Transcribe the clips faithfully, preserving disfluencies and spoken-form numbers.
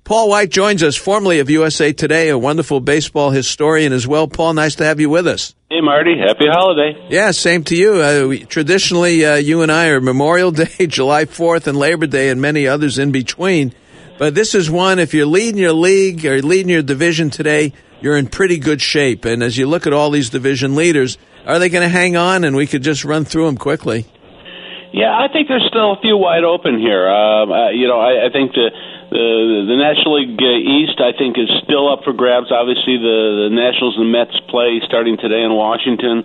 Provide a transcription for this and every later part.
Paul White joins us, formerly of U S A Today, a wonderful baseball historian as well. Paul, nice to have you with us. Hey, Marty. Happy holiday. Yeah, same to you. Uh, we, traditionally, uh, you and I are Memorial Day, July fourth, and Labor Day, and many others in between. But this is one, if you're leading your league or leading your division today, you're in pretty good shape. And as you look at all these division leaders, are they going to hang on? And we could just run through them quickly. Yeah, I think there's still a few wide open here. Um, uh, you know, I, I think the, the the National League East, I think, is still up for grabs. Obviously, the, the Nationals and Mets play starting today in Washington.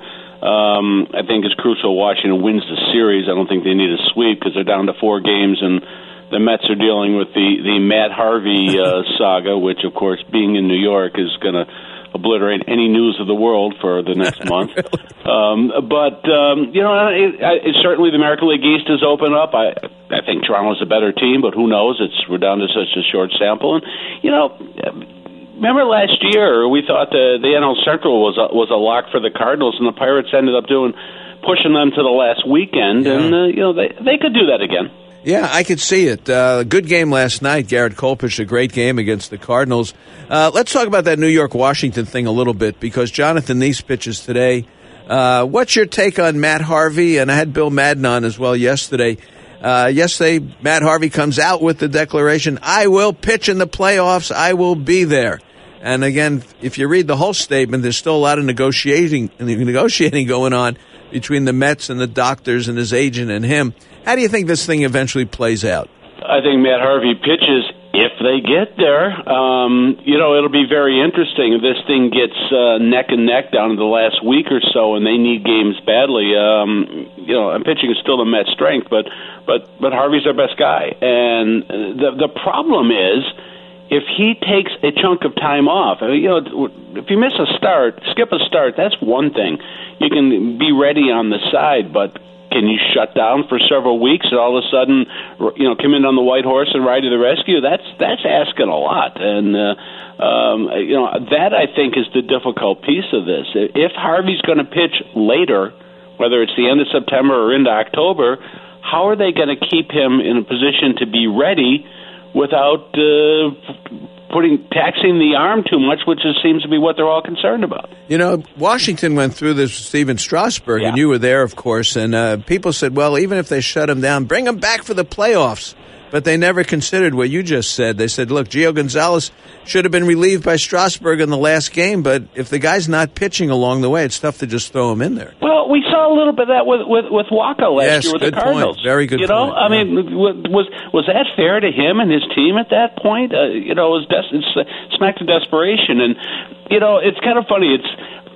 Um, I think it's crucial Washington wins the series. I don't think they need a sweep because they're down to four games, and the Mets are dealing with the, the Matt Harvey uh, saga, which, of course, being in New York is going to obliterate any news of the world for the next month. um, but, um, you know, it, it, certainly the American League East is open up. I I think Toronto's a better team, but who knows? It's we're down to such a short sample. And, you know, remember last year we thought the, the N L Central was a, was a lock for the Cardinals, and the Pirates ended up doing pushing them to the last weekend, yeah. and, uh, you know, they, they could do that again. Yeah, I could see it. Uh, good game last night. Garrett Cole pitched a great game against the Cardinals. Uh, let's talk about that New York-Washington thing a little bit because Jonathan Neese pitches today. Uh, what's your take on Matt Harvey? And I had Bill Madden on as well yesterday. Uh, yesterday, Matt Harvey comes out with the declaration, I will pitch in the playoffs. I will be there. And again, if you read the whole statement, there's still a lot of negotiating, negotiating going on between the Mets and the doctors and his agent and him. How do you think this thing eventually plays out? I think Matt Harvey pitches if they get there. Um, you know, it'll be very interesting if this thing gets uh, neck and neck down to the last week or so and they need games badly. Um, you know, and pitching is still the Mets' strength, but, but, but Harvey's their best guy. And the, the problem is if he takes a chunk of time off, you know, if you miss a start, skip a start, that's one thing. You can be ready on the side, but can you shut down for several weeks and all of a sudden, you know, come in on the white horse and ride to the rescue? That's that's asking a lot, and uh, um, you know that I think is the difficult piece of this. If Harvey's going to pitch later, whether it's the end of September or into October, how are they going to keep him in a position to be ready without uh, putting taxing the arm too much, which is, seems to be what they're all concerned about? You know, Washington went through this with Steven Strasburg, yeah. and you were there, of course, and uh, people said, well, even if they shut him down, bring him back for the playoffs. But they never considered what you just said. They said, look, Gio Gonzalez should have been relieved by Strasburg in the last game, but if the guy's not pitching along the way, it's tough to just throw him in there. Well, we saw a little bit of that with with, with Waka last yes, year with good the Cardinals. Point. Very good You know, point. I mean, was was that fair to him and his team at that point? Uh, you know, it was des- it's uh, smacked of desperation. And, you know, it's kind of funny. It's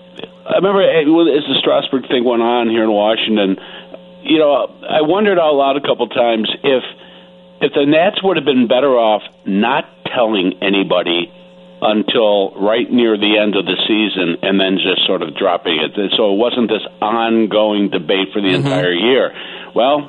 I remember as the Strasburg thing went on here in Washington, you know, I wondered out loud a couple times if if the Nats would have been better off not telling anybody until right near the end of the season and then just sort of dropping it. So it wasn't this ongoing debate for the mm-hmm. entire year. Well,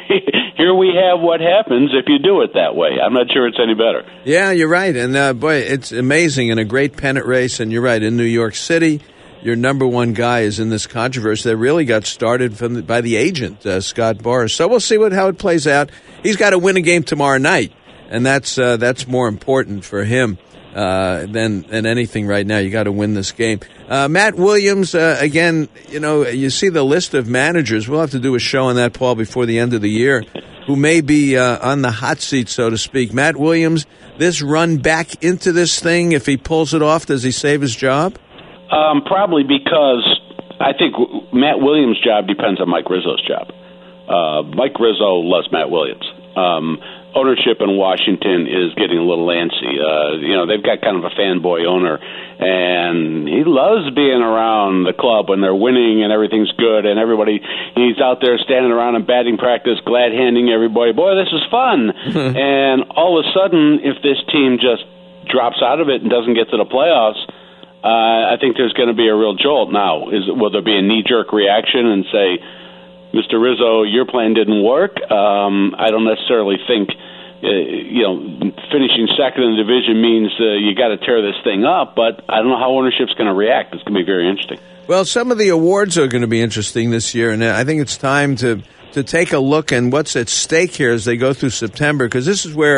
here we have what happens if you do it that way. I'm not sure it's any better. Yeah, you're right. And, uh, boy, it's amazing in a great pennant race. And you're right, in New York City, your number one guy is in this controversy that really got started from the, by the agent, uh, Scott Boras. So we'll see what how it plays out. He's got to win a game tomorrow night, and that's uh, that's more important for him uh, than than anything right now. You got to win this game. Uh, Matt Williams, uh, again, you know, you see the list of managers. We'll have to do a show on that, Paul, before the end of the year, who may be uh, on the hot seat, so to speak. Matt Williams, this run back into this thing, if he pulls it off, does he save his job? Um, probably because I think Matt Williams' job depends on Mike Rizzo's job. Uh, Mike Rizzo loves Matt Williams. Um, ownership in Washington is getting a little antsy. Uh, you know, they've got kind of a fanboy owner, and he loves being around the club when they're winning and everything's good, and everybody, he's out there standing around in batting practice, glad-handing everybody, boy, this is fun. And all of a sudden, if this team just drops out of it and doesn't get to the playoffs, Uh, I think there's going to be a real jolt now. Is will there be a knee-jerk reaction and say, Mister Rizzo, your plan didn't work? Um, I don't necessarily think, uh, you know, finishing second in the division means uh, you got to tear this thing up, but I don't know how ownership's going to react. It's going to be very interesting. Well, some of the awards are going to be interesting this year, and I think it's time to, to take a look at what's at stake here as they go through September, because this is where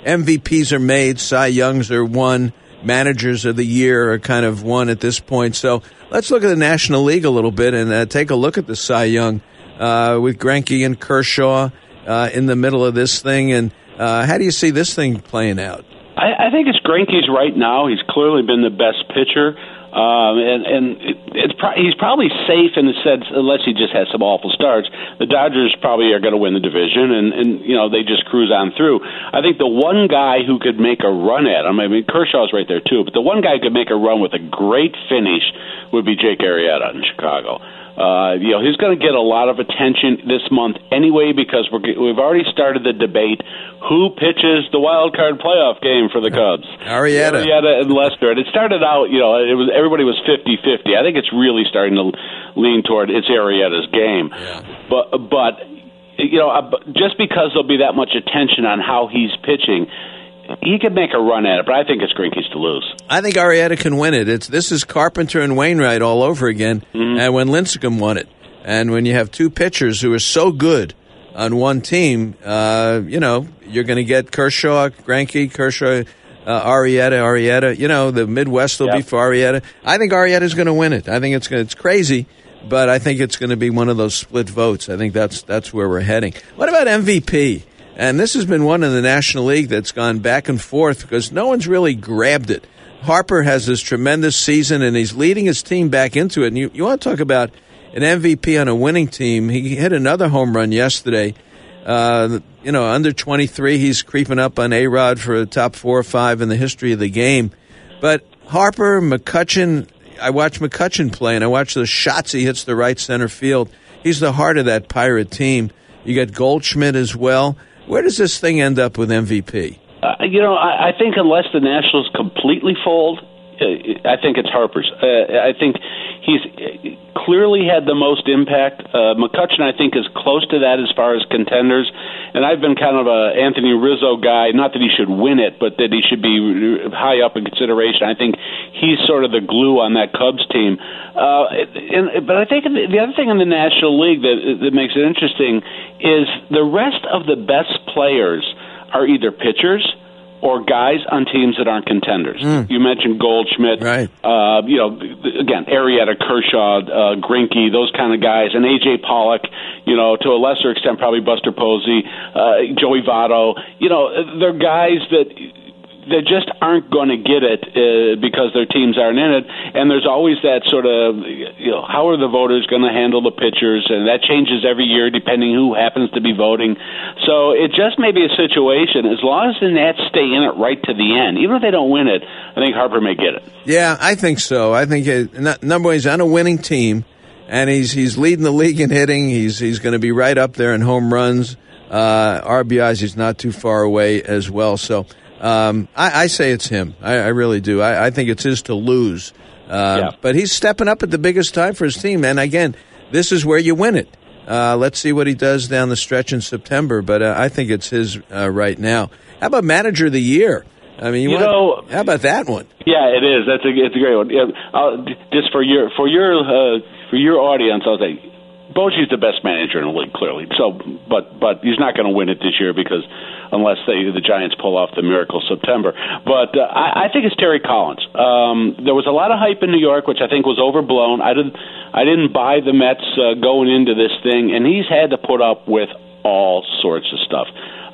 M V Ps are made, Cy Youngs are won, managers of the year are kind of won at this point. So let's look at the National League a little bit and uh, take a look at the Cy Young uh, with Greinke and Kershaw uh, in the middle of this thing. And uh, how do you see this thing playing out? I, I think it's Greinke's right now. He's clearly been the best pitcher. Um, and and it, it's pro- he's probably safe in the sense, unless he just has some awful starts. The Dodgers probably are going to win the division, and, and you know they just cruise on through. I think the one guy who could make a run at him, I mean Kershaw's right there too, but the one guy who could make a run with a great finish would be Jake Arrieta in Chicago. Uh, you know, he's going to get a lot of attention this month anyway because we're, we've already started the debate who pitches the wild card playoff game for the Cubs. Arrieta. Arrieta and Lester. And it started out, you know, it was everybody was fifty-fifty. I think it's really starting to lean toward it's Arrieta's game. Yeah. But, but you know, just because there'll be that much attention on how he's pitching, he could make a run at it, but I think it's Greinke's to lose. I think Arrieta can win it. It's This is Carpenter and Wainwright all over again, mm-hmm. and when Lincecum won it. And when you have two pitchers who are so good on one team, uh, you know, you're going to get Kershaw, Greinke, Kershaw, uh, Arrieta, Arrieta. You know, the Midwest will yep. be for Arrieta. I think Arrieta's going to win it. I think it's gonna, it's crazy, but I think it's going to be one of those split votes. I think that's that's where we're heading. What about M V P? And this has been one in the National League that's gone back and forth because no one's really grabbed it. Harper has this tremendous season, and he's leading his team back into it. And you, you want to talk about an M V P on a winning team. He hit another home run yesterday. Uh, you know, under twenty-three, he's creeping up on A-Rod for a top four or five in the history of the game. But Harper, McCutchen, I watch McCutchen play, and I watch the shots he hits the right center field. He's the heart of that Pirate team. You got Goldschmidt as well. Where does this thing end up with M V P? Uh, you know, I, I think unless the Nationals completely fold, uh, I think it's Harper's. Uh, I think he's clearly had the most impact. Uh, McCutchen, I think, is close to that as far as contenders. And I've been kind of a Anthony Rizzo guy, not that he should win it, but that he should be high up in consideration. I think he's sort of the glue on that Cubs team. Uh, and, but I think the other thing in the National League that, that makes it interesting is the rest of the best players are either pitchers or guys on teams that aren't contenders. Mm. You mentioned Goldschmidt, right? Uh, you know, again, Arrieta, Kershaw, uh, Greinke, those kind of guys, and A J Pollock. You know, to a lesser extent, probably Buster Posey, uh, Joey Votto. You know, they're guys that they just aren't going to get it uh, because their teams aren't in it. And there's always that sort of, you know, how are the voters going to handle the pitchers? And that changes every year depending who happens to be voting. So it just may be a situation, as long as the Nats stay in it right to the end, even if they don't win it, I think Harper may get it. Yeah, I think so. I think, it, number one, he's on a winning team, and he's he's leading the league in hitting. He's, he's going to be right up there in home runs. Uh, R B Is, he's not too far away as well. So, Um, I, I say it's him. I, I really do. I, I think it's his to lose. Uh, yeah. But he's stepping up at the biggest time for his team. And again, this is where you win it. Uh, let's see what he does down the stretch in September. But uh, I think it's his uh, right now. How about Manager of the Year? I mean, you, you want, know, how about that one? Yeah, it is. That's a it's a great one. Yeah, I'll, just for your for your uh, for your audience, I'll say Bochy's the best manager in the league, clearly. So, but but he's not going to win it this year because unless they, the Giants pull off the miracle September. But uh, I, I think it's Terry Collins. Um, there was a lot of hype in New York, which I think was overblown. I didn't I didn't buy the Mets uh, going into this thing, and he's had to put up with all sorts of stuff.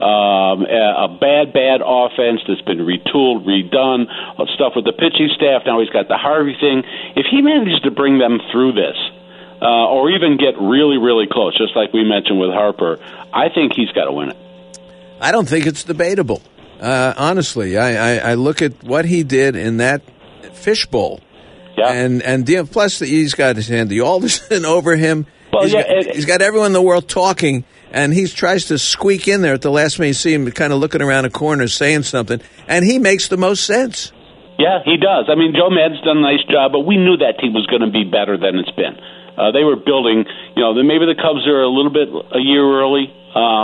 Um, a bad, bad offense that's been retooled, redone, stuff with the pitching staff. Now he's got the Harvey thing. If he manages to bring them through this, uh, or even get really, really close, just like we mentioned with Harper, I think he's got to win it. I don't think it's debatable. Uh, honestly, I, I, I look at what he did in that fishbowl. Yeah. And, and plus, he's got his Andy Alderson over him. Well, he's, yeah, got, it, he's got everyone in the world talking, and he tries to squeak in there at the last minute. You see him kind of looking around a corner saying something, and he makes the most sense. Yeah, he does. I mean, Joe Maddon's done a nice job, but we knew that team was going to be better than it's been. Uh, they were building, you know, maybe the Cubs are a little bit a year early, um,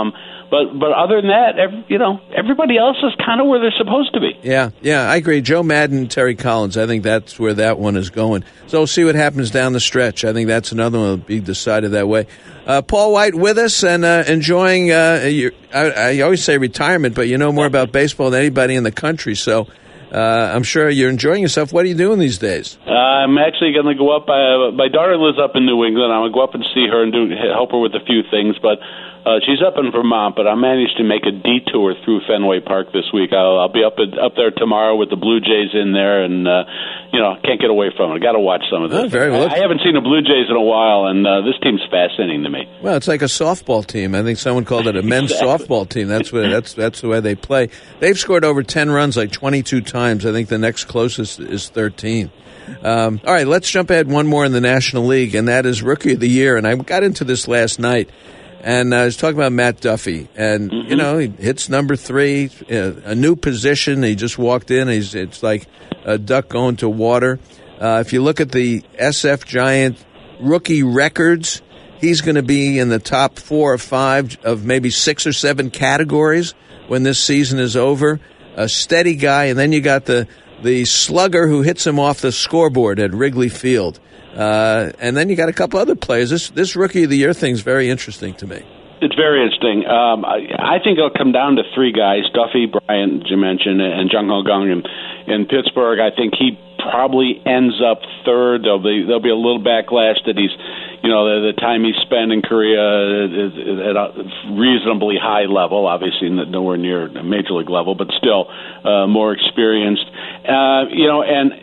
But but other than that, every, you know, everybody else is kind of where they're supposed to be. Yeah, yeah, I agree. Joe Madden, Terry Collins, I think that's where that one is going. So we'll see what happens down the stretch. I think that's another one that will be decided that way. Uh, Paul White with us and uh, enjoying, uh, your, I, I always say retirement, but you know more about baseball than anybody in the country, so uh, I'm sure you're enjoying yourself. What are you doing these days? Uh, I'm actually going to go up. Uh, my daughter lives up in New England. I'm going to go up and see her and do help her with a few things, but Uh, she's up in Vermont, but I managed to make a detour through Fenway Park this week. I'll, I'll be up at, up there tomorrow with the Blue Jays in there, and uh, you know, can't get away from it. Got to watch some of this. Oh, very well. I, I haven't seen the Blue Jays in a while, and uh, this team's fascinating to me. Well, it's like a softball team. I think someone called it a men's exactly. softball team. That's what that's that's the way they play. They've scored over ten runs, like twenty-two times. I think the next closest is thirteen. Um, all right, let's jump ahead one more in the National League, and that is Rookie of the Year. And I got into this last night. And uh, I was talking about Matt Duffy, and mm-hmm. you know he hits number three, uh, a new position. He just walked in. He's it's like a duck going to water. Uh, if you look at the S F Giant rookie records, he's going to be in the top four or five of maybe six or seven categories when this season is over. A steady guy, and then you got the the slugger who hits him off the scoreboard at Wrigley Field. Uh, and then you got a couple other players. This this Rookie of the Year thing is very interesting to me. It's very interesting. Um, I, I think it'll come down to three guys: Duffy, Bryant, you mentioned, and Jung Ho Kang in, in Pittsburgh. I think he probably ends up third. There'll be there'll be a little backlash that he's, you know, the, the time he spent in Korea is, is at a reasonably high level. Obviously, nowhere near major league level, but still uh, more experienced. Uh, you know, and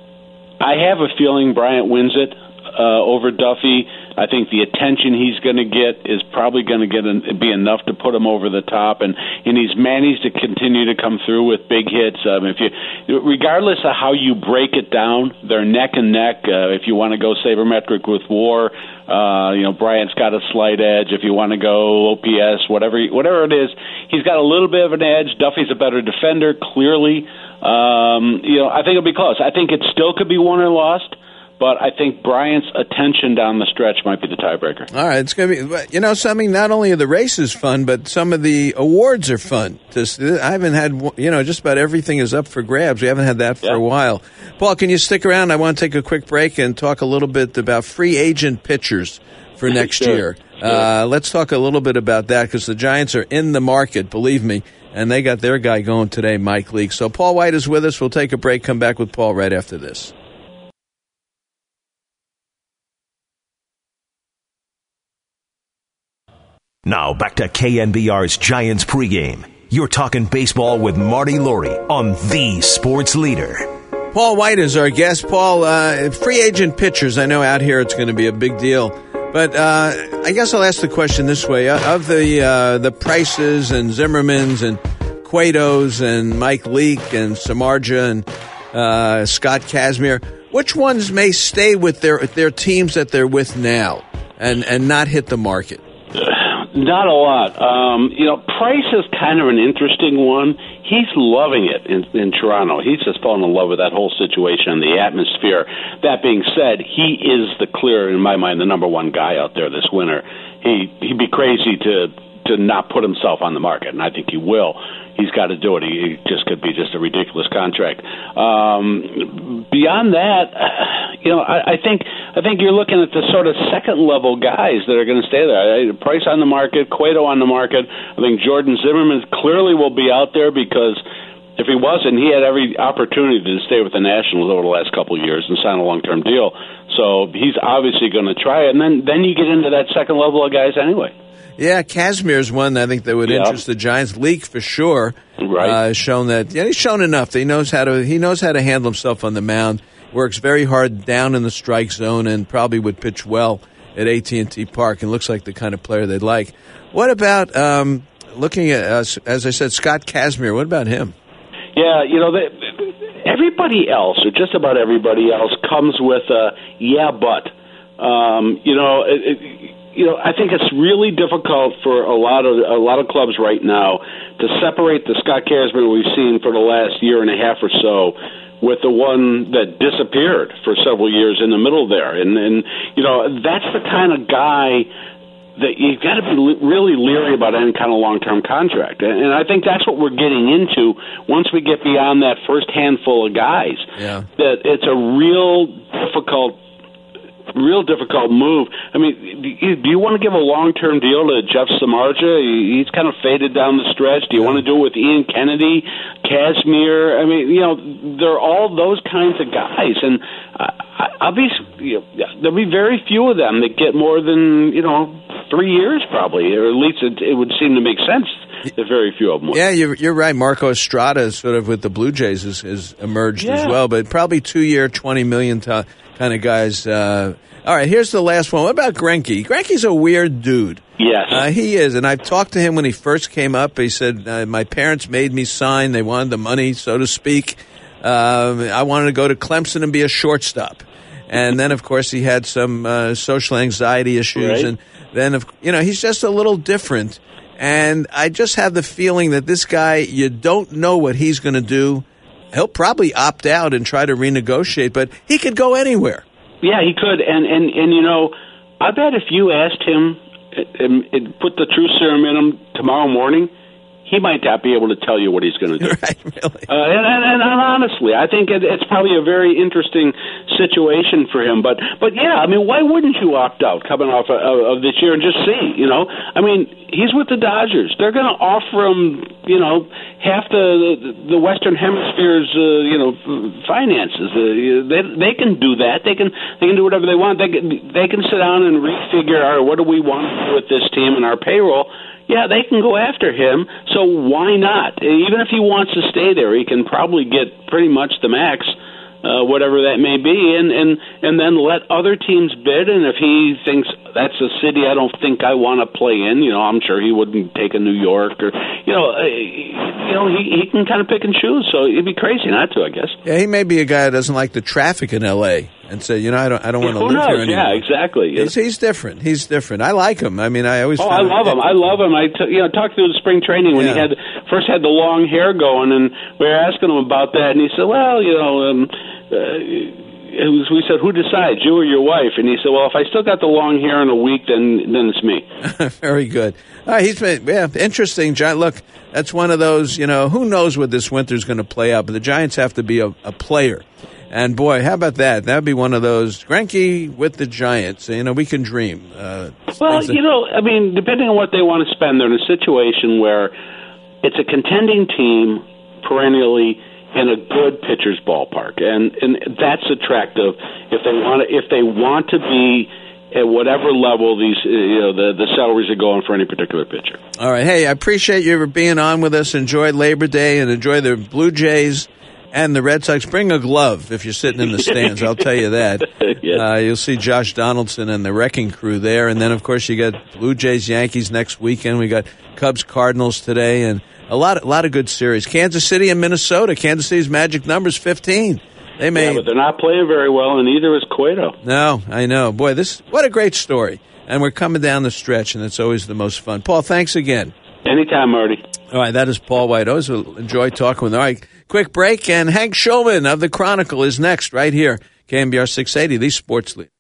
I have a feeling Bryant wins it uh, over Duffy. I think the attention he's going to get is probably going to get an, be enough to put him over the top, and, and he's managed to continue to come through with big hits. Um, if you, regardless of how you break it down, they're neck and neck. Uh, if you want to go sabermetric with WAR, uh, you know Bryant's got a slight edge. If you want to go O P S, whatever whatever it is, he's got a little bit of an edge. Duffy's a better defender, clearly. Um, you know, I think it'll be close. I think it still could be won or lost, but I think Bryant's attention down the stretch might be the tiebreaker. All right, it's going to be, you know, something, not only are the races fun, but some of the awards are fun. Just, I haven't had, you know, just about everything is up for grabs. We haven't had that for yeah. a while. Paul, can you stick around? I want to take a quick break and talk a little bit about free agent pitchers for next sure. year. Sure. Uh, let's talk a little bit about that, because the Giants are in the market, believe me. And they got their guy going today, Mike Leake. So Paul White is with us. We'll take a break, come back with Paul right after this. Now back to K N B R's Giants pregame. You're talking baseball with Marty Laurie on the Sports Leader. Paul White is our guest. Paul, uh, free agent pitchers, I know out here it's going to be a big deal. But uh, I guess I'll ask the question this way. Of the uh, the Prices and Zimmermans and Cuetos and Mike Leake and Samardzija and uh, Scott Kazmir, which ones may stay with their their teams that they're with now and, and not hit the market? Not a lot. Um, you know, Price is kind of an interesting one. He's loving it in, in Toronto. He's just fallen in love with that whole situation and the atmosphere. That being said, he is the clear, in my mind, the number one guy out there this winter. He, he'd be crazy to, to not put himself on the market, and I think he will. He's got to do it. He, he just could be just a ridiculous contract. Um, beyond that, you know, I, I think I think you're looking at the sort of second level guys that are going to stay there. Price on the market, Cueto on the market. I think Jordan Zimmerman clearly will be out there, because if he wasn't, he had every opportunity to stay with the Nationals over the last couple of years and sign a long-term deal. So he's obviously going to try it, and then then you get into that second level of guys anyway. Yeah, Kazmir's one I think that would yeah. interest the Giants. Leake for sure. Right. Uh, has shown that. Yeah, he's shown enough. He knows how to. He knows how to handle himself on the mound. Works very hard down in the strike zone, and probably would pitch well at A T and T Park. And looks like the kind of player they'd like. What about um, looking at, uh, as I said, Scott Kazmir? What about him? Yeah, you know, they, everybody else, or just about everybody else, comes with a yeah, but. Um, you know. It, it, You know, I think it's really difficult for a lot of a lot of clubs right now to separate the Scott Kazmir we've seen for the last year and a half or so with the one that disappeared for several years in the middle there. And, and you know, that's the kind of guy that you've got to be really leery about any kind of long-term contract. And I think that's what we're getting into once we get beyond that first handful of guys. Yeah. That it's a real difficult real difficult move. I mean, do you want to give a long-term deal to Jeff Samardzija? He's kind of faded down the stretch. Do you yeah. want to do it with Ian Kennedy, Kazmir? I mean, you know, they're all those kinds of guys. And I'll be, you know, there'll be very few of them that get more than, you know, three years probably, or at least it, it would seem to make sense. There's very few of them. Yeah, you're, you're right. Marco Estrada, sort of with the Blue Jays, has, has emerged yeah. as well, but probably two-year, twenty million dollars t- kind of guys. Uh, all right, here's the last one. What about Greinke? Greinke's a weird dude. Yes. Uh, he is, and I've talked to him when he first came up. He said, uh, my parents made me sign. They wanted the money, so to speak. Uh, I wanted to go to Clemson and be a shortstop. And then, of course, he had some uh, social anxiety issues. Right. And then, of, you know, he's just a little different. And I just have the feeling that this guy, you don't know what he's going to do. He'll probably opt out and try to renegotiate, but he could go anywhere. Yeah, he could. And, and, and you know, I bet if you asked him and, and put the truth serum in him tomorrow morning, he might not be able to tell you what he's going to do. Right, really. Uh, and, and, and honestly, I think it, it's probably a very interesting situation for him. But, but yeah, I mean, why wouldn't you opt out coming off of, of this year and just see, you know? I mean, he's with the Dodgers. They're going to offer him, you know, half the the Western Hemisphere's, uh, you know, finances. Uh, they they can do that. They can they can do whatever they want. They can, they can sit down and refigure, all right, what do we want to do with this team and our payroll? Yeah, they can go after him, so why not? Even if he wants to stay there, he can probably get pretty much the max, uh, whatever that may be, and, and, and then let other teams bid, and if he thinks that's a city I don't think I want to play in, you know, I'm sure he wouldn't take a New York, or, you know, uh, you know, he, he can kind of pick and choose, so it'd be crazy not to, I guess. Yeah, he may be a guy that doesn't like the traffic in L A and say, you know, I don't, I don't yeah, want to live knows? here anymore. Yeah, exactly. He's, he's different. He's different. I like him. I mean, I always. Oh, I love him. I love him. I t- you know talked through the spring training when yeah. he had first had the long hair going, and we were asking him about that, and he said, "Well, you know." Um, uh, It was, we said, who decides, you or your wife? And he said, well, if I still got the long hair in a week, then then it's me. Very good. All right, he's been, yeah, interesting. John, look, that's one of those, you know, who knows what this winter's going to play out, but the Giants have to be a, a player. And, boy, how about that? That would be one of those, Greinke with the Giants. You know, we can dream. Uh, well, that- you know, I mean, depending on what they want to spend, they're in a situation where it's a contending team perennially in a good pitcher's ballpark, and and that's attractive if they want to, if they want to be at whatever level these you know the the salaries are going for any particular pitcher. All right, hey, I appreciate you being on with us. Enjoy Labor Day and enjoy the Blue Jays and the Red Sox. Bring a glove if you're sitting in the stands. I'll tell you that. Yes. Uh, you'll see Josh Donaldson and the Wrecking Crew there, and then of course you got Blue Jays Yankees next weekend. We got Cubs Cardinals today, and a lot, a lot of good series. Kansas City and Minnesota. Kansas City's magic number's fifteen. They may, yeah, but they're not playing very well, and neither is Cueto. No, I know. Boy, this what a great story. And we're coming down the stretch, and it's always the most fun. Paul, thanks again. Anytime, Marty. All right, that is Paul White. Always enjoy talking with him. All right, quick break, and Hank Schulman of the Chronicle is next right here. K N B R six eighty, the Sports Leader.